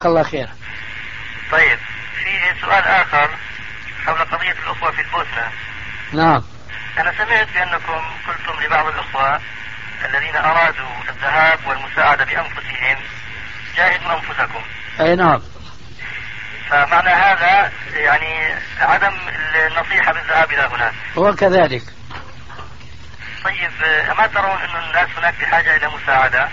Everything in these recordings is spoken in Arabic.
الله خير. طيب، في سؤال آخر حول قضية الأخوة في البوسنة. نعم. أنا سمعت بأنكم قلتم لبعض الأخوة الذين أرادوا الذهاب والمساعدة بأنفسهم جاهدوا أنفسكم. أي نعم. فمعنى هذا يعني عدم النصيحة بالذهاب إلى هناك. هو كذلك. طيب، أما ترون أن الناس هناك بحاجة إلى مساعدة؟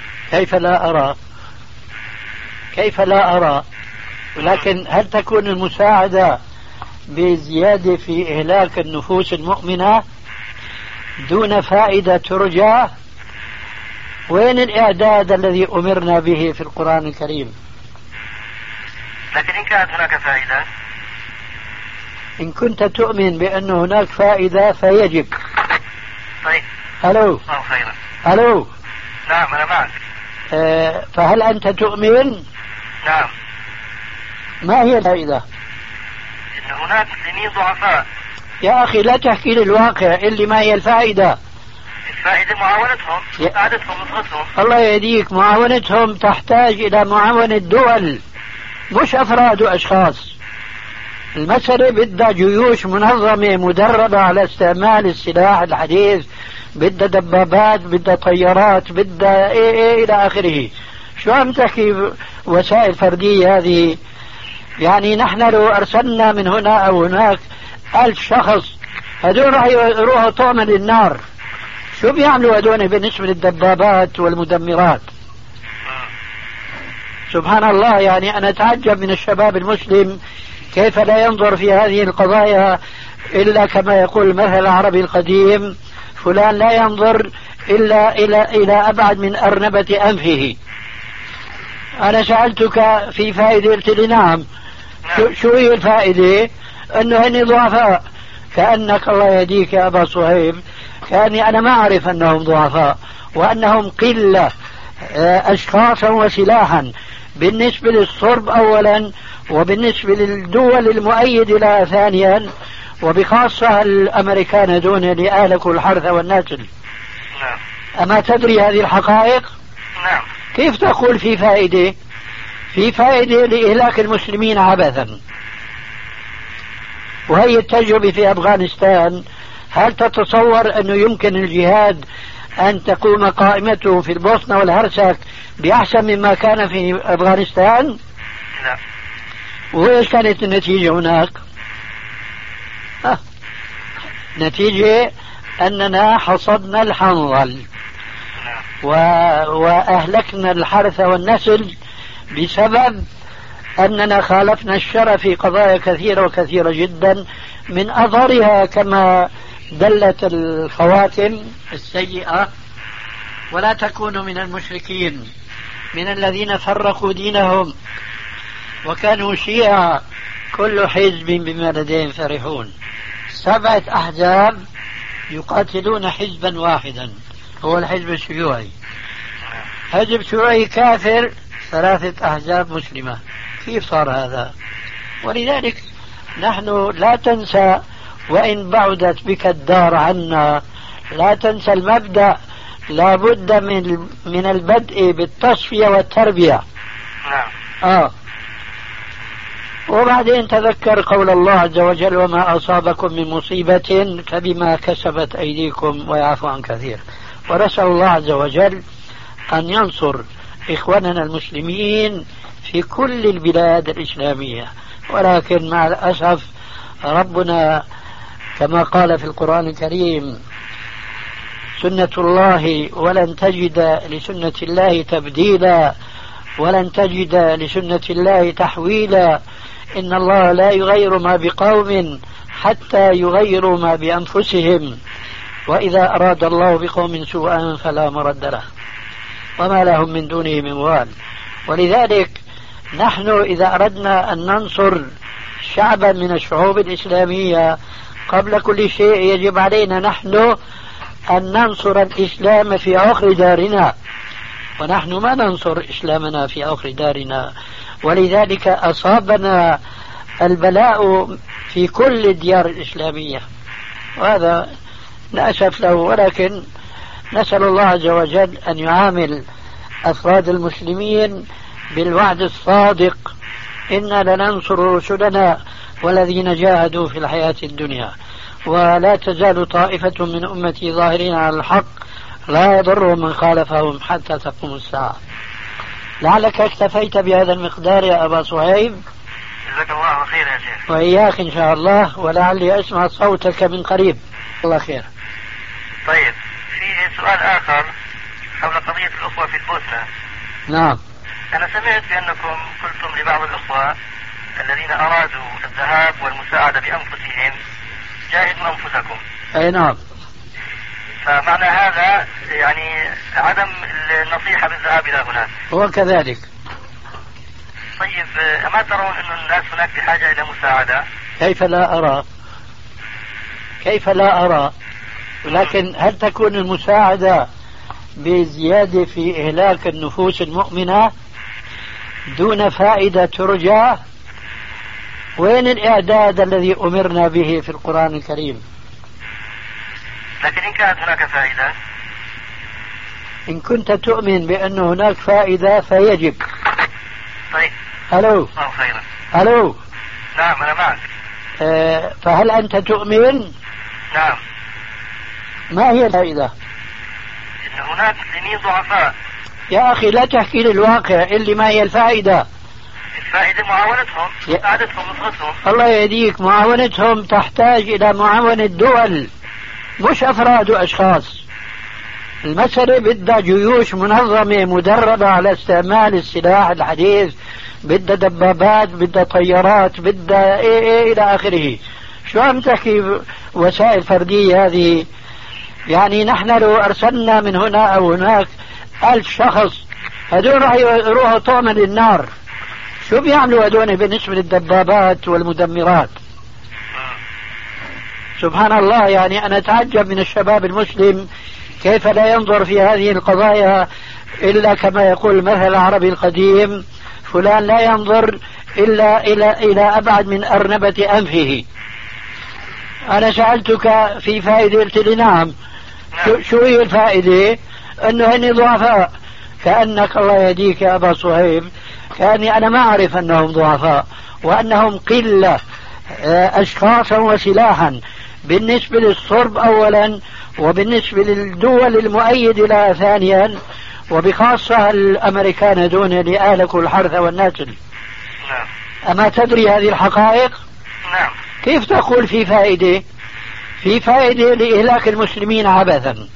كيف لا أرى، ولكن هل تكون المساعدة بزيادة في إهلاك النفوس المؤمنة دون فائدة ترجى؟ وين الإعداد الذي أمرنا به في القرآن الكريم؟ لكن إن كانت هناك فائدة، إن كنت تؤمن بأن هناك فائدة فيجب. طيب. ألو. الله خيرا. ألو. نعم أنا معك. فهل أنت تؤمن؟ نعم. ما هي الفائدة؟ إن هناك مسلمين ضعفاء. يا أخي لا تحكي لي الواقع اللي ما هي الفائدة. الفائدة معاونتهم، مساعدتهم، نصرتهم. الله يهديك، معاونتهم تحتاج إلى معاونة دول مش أفراد وأشخاص. المسألة بدها جيوش منظمة مدربة على استعمال السلاح الحديث، بدها دبابات، بدها طيارات، بدها إلى آخره. شو عم تحكي وسائل فردية هذه؟ يعني نحن لو أرسلنا من هنا أو هناك 1000 شخص هدول راح يروحوا طعما للنار. شو بيعملوا هدول بالنسبة للدبابات والمدمرات؟ سبحان الله. يعني أنا أتعجب من الشباب المسلم كيف لا ينظر في هذه القضايا إلا كما يقول المثل العربي القديم: فلان لا ينظر إلا إلى أبعد من أرنبة أنفه. أنا سألتك في فائدة، قلت لي نعم. شو هي الفائدة؟ أنه هني ضعفاء. كأنك الله يهديك يا أبا صهيب، كأني أنا ما أعرف أنهم ضعفاء وأنهم قلة أشخاصا وسلاحا بالنسبة للصرب أولا، وبالنسبة للدول المؤيدة لها ثانيا، وبخاصة الأمريكان دون لآلكوا الحرث والنسل. نعم. أما تدري هذه الحقائق؟ نعم. كيف تقول في فائدة؟ في فائدة لإهلاك المسلمين عبثا. وهي التجربة في أفغانستان. هل تتصور أنه يمكن الجهاد أن تقوم قائمته في البوسنة والهرسك بأحسن مما كان في أفغانستان؟ لا. وإيش كانت النتيجة هناك؟ نتيجة أننا حصدنا الحنظل وأهلكنا الحرث والنسل بسبب أننا خالفنا الشرع في قضايا كثيرة وكثيرة جدا، من أظهرها كما دلت الخواتم السيئة: ولا تكونوا من المشركين من الذين فرقوا دينهم وكانوا شيعا كل حزب بما لديهم فرحون. 7 أحزاب يقاتلون حزبا واحدا، هو الحزب الشيوعي. حزب شيوعي كافر، 3 أحزاب مسلمة. كيف صار هذا؟ ولذلك نحن لا تنسى، وإن بعدت بك الدار عنا، لا تنسى المبدأ: لا بد من البدء بالتصفية والتربية. وبعدين تذكر قول الله عز وجل: وما أصابكم من مصيبة فبما كسبت أيديكم ويعفو عن كثير. ونسأل الله عز وجل أن ينصر إخواننا المسلمين في كل البلاد الإسلامية. ولكن مع الأسف ربنا كما قال في القرآن الكريم: سنة الله ولن تجد لسنة الله تبديلا ولن تجد لسنة الله تحويلا، إن الله لا يغير ما بقوم حتى يغيروا ما بأنفسهم، وإذا أراد الله بقوم سوءا فلا مرد له وما لهم من دونه من وال. ولذلك نحن إذا أردنا أن ننصر شعبا من الشعوب الإسلامية، قبل كل شيء يجب علينا نحن أن ننصر الإسلام في عقر دارنا، ونحن ما ننصر إسلامنا في عقر دارنا. ولذلك أصابنا البلاء في كل الديار الإسلامية، وهذا نأسف له. ولكن نسأل الله عز وجل أن يعامل أفراد المسلمين بالوعد الصادق إنا لننصر رسلنا والذين جاهدوا في الحياة الدنيا ولا تزال طائفة من أمتي ظاهرين على الحق لا يضرهم من خالفهم حتى تقوم الساعة. لعلك اكتفيت بهذا المقدار يا أبا صهيب. جزاك الله خير يا شيخ. وإياك إن شاء الله، ولعلي أسمع صوتك من قريب. الله خير. طيب، في سؤال آخر حول قضية الأخوة في البوسنة. نعم. أنا سمعت بأنكم قلتم لبعض الأخوة الذين أرادوا الذهاب والمساعدة بأنفسهم جاهدوا أنفسكم. أي نعم. فمعنى هذا يعني عدم النصيحة بالذهاب إلى هناك. هو كذلك. طيب، أما ترون أن الناس هناك بحاجة إلى مساعدة؟ كيف لا أرى، ولكن هل تكون المساعدة بزيادة في إهلاك النفوس المؤمنة دون فائدة ترجى؟ وين الإعداد الذي أمرنا به في القرآن الكريم؟ لكن إن كانت هناك فائدة، إن كنت تؤمن بأن هناك فائدة فيجب. طيب. ألو. الله خيرا. ألو. نعم أنا معك. فهل أنت تؤمن؟ نعم. ما هي الفائدة؟ إن هناك مسلمين ضعفاء. يا أخي لا تحكي لي الواقع، اللي ما هي الفائدة. الفائدة معاونتهم، مساعدتهم، نصرتهم. الله يهديك، معاونتهم تحتاج إلى معاونة دول مش أفراد وأشخاص. المسألة بدها جيوش منظمة مدربة على استعمال السلاح الحديث، بدها دبابات، بدها طيارات، بدها إيه إلى آخره. شو عم تحكي وسائل فردية هذه؟ يعني نحن لو أرسلنا من هنا أو هناك 1000 شخص هدول راح يروحوا طعما للنار. شو بيعملوا هدول بالنسبة للدبابات والمدمرات؟ سبحان الله. يعني أنا أتعجب من الشباب المسلم كيف لا ينظر في هذه القضايا إلا كما يقول المثل العربي القديم: فلان لا ينظر إلا إلى أبعد من أرنبة أنفه. أنا سألتك في فائدة، قلت لي نعم. شو هي الفائدة؟ أنه هني ضعفاء. كأنك الله يهديك يا أبا صهيب، كأني أنا ما أعرف أنهم ضعفاء وأنهم قلة أشخاصا وسلاحا بالنسبة للصرب أولا، وبالنسبة للدول المؤيدة لها ثانيا، وبخاصة الأمريكان دون لآلكوا الحرث والنسل. نعم. أما تدري هذه الحقائق؟ نعم. كيف تقول في فائدة؟ في فائدة لإهلاك المسلمين عبثا.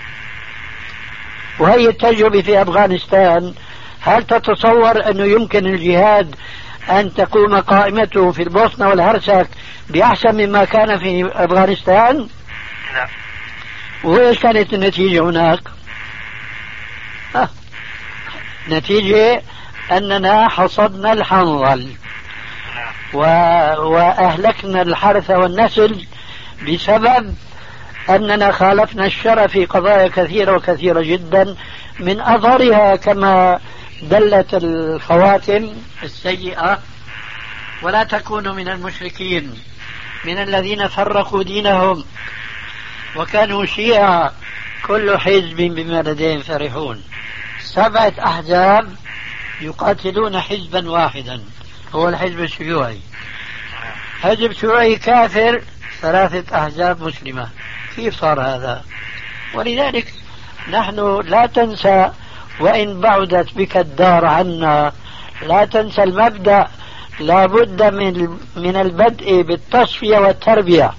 وهي التجربة في أفغانستان. هل تتصور أنه يمكن الجهاد أن تقوم قائمته في البوسنة والهرسك بأحسن مما كان في أفغانستان؟ لا. وإيش كانت النتيجة هناك؟ نتيجة أننا حصدنا الحنظل وأهلكنا الحرث والنسل بسبب أننا خالفنا الشرع في قضايا كثيرة وكثيرة جدا، من أظهرها كما دلت الخواتم السيئة: ولا تكونوا من المشركين من الذين فرقوا دينهم وكانوا شيعا كل حزب بما لديهم فرحون. 7 أحزاب يقاتلون حزبا واحدا، هو الحزب الشيوعي. حزب شيوعي كافر، 3 أحزاب مسلمة. كيف صار هذا؟ ولذلك نحن لا تنسى، وإن بعدت بك الدار عنا، لا تنسى المبدأ: لا بد من البدء بالتصفية والتربية.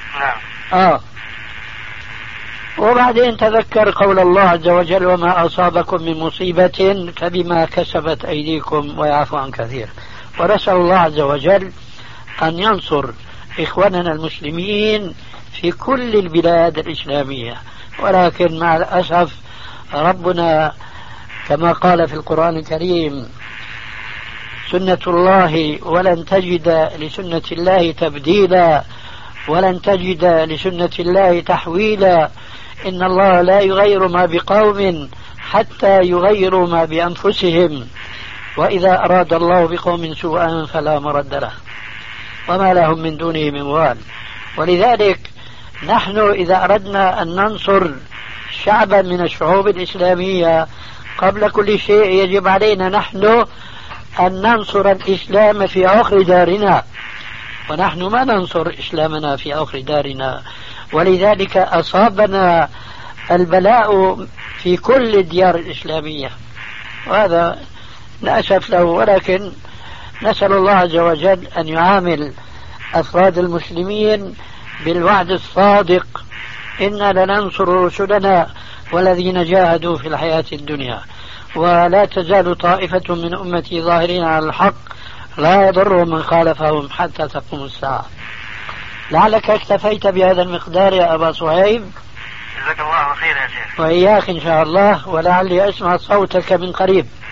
وبعدين تذكر قول الله عز وجل: وما أصابكم من مصيبة فبما كسبت أيديكم ويعفو عن كثير. ونسأل الله عز وجل أن ينصر إخواننا المسلمين في كل البلاد الإسلامية، ولكن مع الأسف ربنا كما قال في القرآن الكريم: سنة الله ولن تجد لسنة الله تبديلا ولن تجد لسنة الله تحويلا، إن الله لا يغير ما بقوم حتى يغيروا ما بأنفسهم، وإذا أراد الله بقوم سوءا فلا مرد له وما لهم من دونه من وال. ولذلك نحن إذا أردنا أن ننصر شعبا من الشعوب الإسلامية قبل كل شيء يجب علينا نحن أن ننصر الإسلام في عقر دارنا، ونحن ما ننصر إسلامنا في عقر دارنا، ولذلك أصابنا البلاء في كل الديار الإسلامية، وهذا نأسف له. ولكن نسأل الله عز وجل أن يعامل أفراد المسلمين بالوعد الصادق: إنا لننصر رسلنا والذين جاهدوا في الحياة الدنيا، ولا تزال طائفة من أمتي ظاهرين على الحق لا يضر من خالفهم حتى تقوم الساعة. لعلك اكتفيت بهذا المقدار يا أبا صهيب. جزاك الله خير يا شيخ. وإياك إن شاء الله، ولعلي أسمع صوتك من قريب.